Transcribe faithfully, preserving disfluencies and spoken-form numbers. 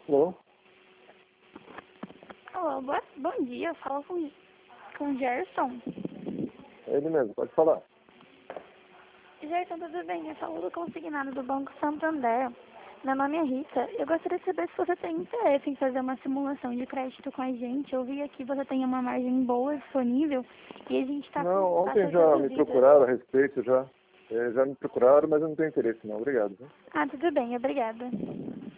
Alô? Alô, boa, bom dia, eu falo com, com o Gerson. É ele mesmo, pode falar. Gerson, tudo bem? Eu falo do consignado do Banco Santander. Meu nome é Rita. Eu gostaria de saber se você tem interesse em fazer uma simulação de crédito com a gente. Eu vi aqui que você tem uma margem boa disponível e a gente está Não, com ontem taxas já me reduzidas. procuraram a respeito, já. É, já me procuraram, mas eu não tenho interesse não. Obrigado. Viu? Ah, tudo bem, obrigada.